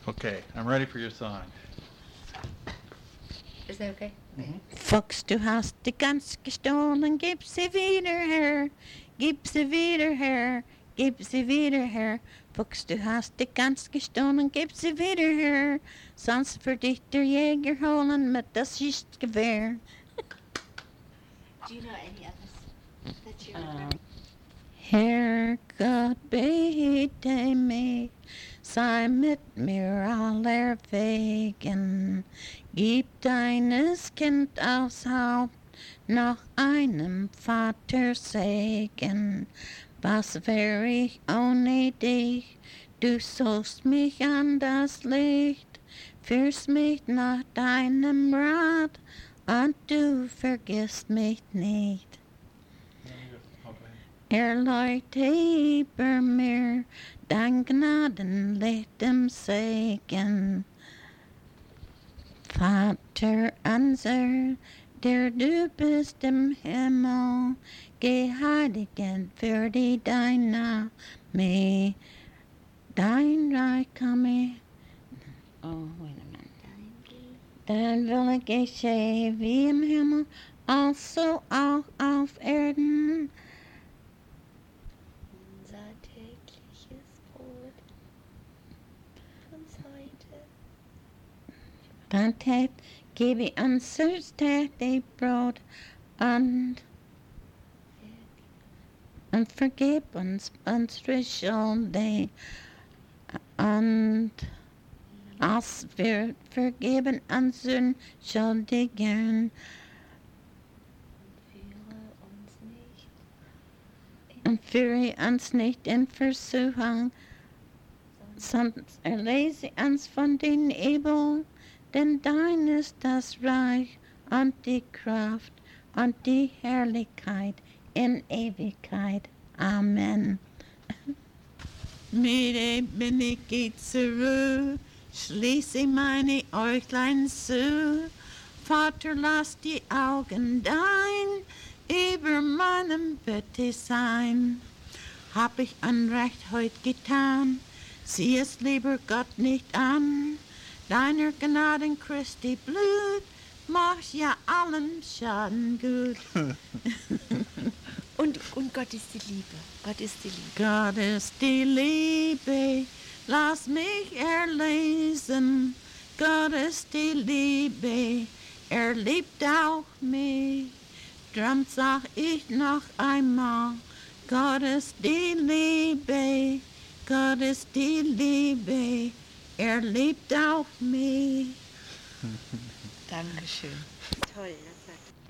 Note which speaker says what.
Speaker 1: Okay, I'm ready for your song.
Speaker 2: Is that okay?
Speaker 1: Mhm.
Speaker 3: Fuchs, du hast die Gans gestohlen, gib sie wieder her, gib sie wieder her, gib sie wieder her. Fuchs, du hast die Gans gestohlen, gib sie wieder her, sonst wird dich der Jäger holen mit das Schießgewehr.
Speaker 2: Do you know any others that you remember?
Speaker 3: Herrgott behüte mich, sei mit mir aller Wegen, gib deines Kind aufs Haupt, nach einem Vater Segen. Was wär ich ohne dich? Du suchst mich an das Licht, führst mich nach deinem Rat, und du vergisst mich nicht. Erleuchte über mir dein Gnadenlicht im Segen. Vater unser, der du bist im Himmel, geheiligt werde dein Name, dein Reich komme. Oh, wait a minute. Dein Wille geschehe wie im Himmel, also auch auf Erden.
Speaker 2: Unser tägliches Brot uns heute.
Speaker 3: Dann tät, gebe uns das tägliche Brot und vergib uns unsere Schuld und als wir vergeben unseren Schuldigen und führe uns nicht in Versuchung, sondern erlöse uns von den Übel, denn dein ist das Reich und die Kraft und die Herrlichkeit in Ewigkeit. Amen. Mire bin ich geht zur Ruhe, schließe meine Äuglein zu. Vater, lass die Augen dein über meinem Bette sein. Hab ich Unrecht heut getan, sieh es lieber Gott nicht an. Deiner Gnaden Christi Blut macht ja allen Schaden gut.
Speaker 2: Und Gott ist die Liebe. Gott ist die Liebe.
Speaker 3: Gott ist die Liebe, lass mich erlesen. Gott ist die Liebe, liebt auch mich. Drum sag ich noch einmal, Gott ist die Liebe, Gott ist die Liebe, liebt auch mich.
Speaker 2: Dankeschön. Toll.